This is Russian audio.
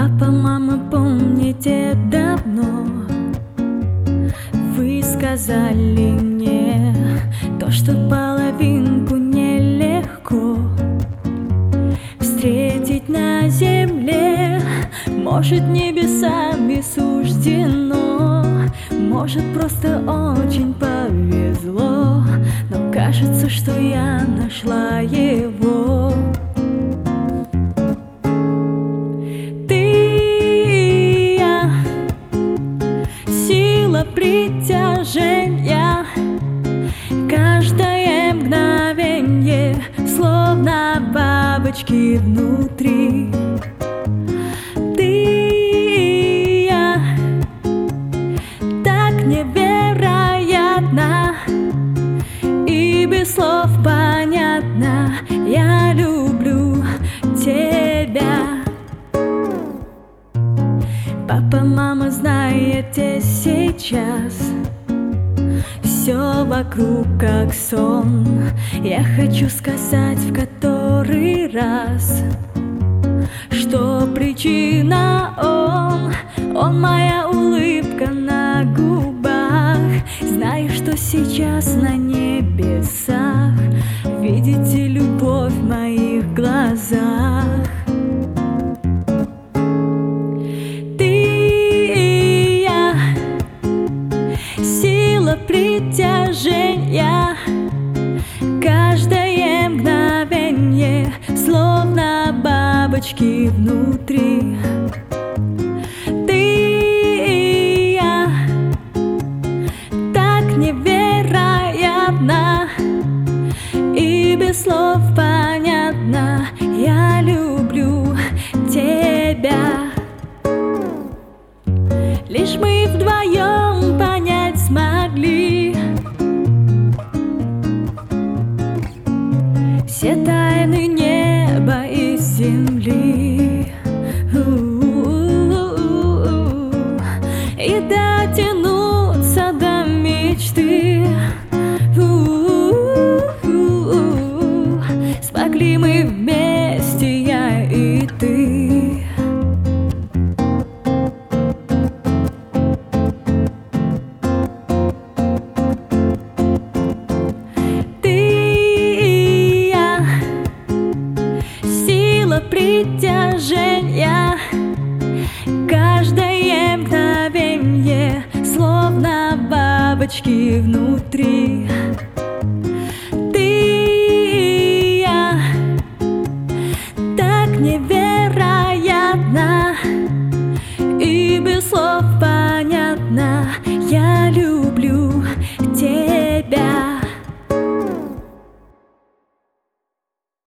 Папа, мама, помните давно вы сказали мне то, что половинку нелегко встретить на земле. Может, небесами суждено, может, просто очень повезло, но кажется, что я нашла его. Притяжения, каждое мгновенье, словно бабочки внутри. Ты и я, так невероятно и без слов понятно. Я люблю тебя. Папа, мама, знаете, сейчас все вокруг как сон. Я хочу сказать в который раз, что причина он моя улыбка на губах. Знаю, что сейчас на небесах видите любовь в моих глазах. Притяжения, каждое мгновенье, словно бабочки внутри. Ты и я, так невероятно и без слов понятно. Я люблю тебя. Лишь мы вдвоем понять смогли все тайны неба и земли, и дотянуться до мечты. Смогли мы вместе, я и ты. Притяжения, каждое мгновенье, словно бабочки внутри. Ты и я, так невероятно и без слов понятно. Я люблю